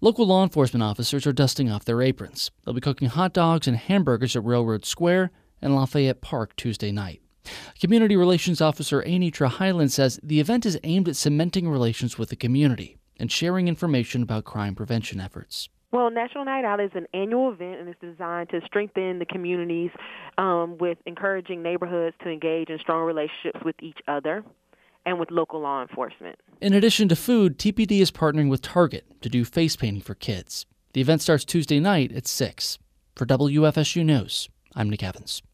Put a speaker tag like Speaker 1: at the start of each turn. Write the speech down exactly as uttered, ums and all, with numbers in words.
Speaker 1: Local law enforcement officers are dusting off their aprons. They'll be cooking hot dogs and hamburgers at Railroad Square and Lafayette Park Tuesday night. Community Relations Officer Anitra Highland says the event is aimed at cementing relations with the community and sharing information about crime prevention efforts.
Speaker 2: Well, National Night Out is an annual event, and it's designed to strengthen the communities um, with encouraging neighborhoods to engage in strong relationships with each other and with local law enforcement.
Speaker 1: In addition to food, T P D is partnering with Target to do face painting for kids. The event starts Tuesday night at six. For W F S U News, I'm Nick Evans.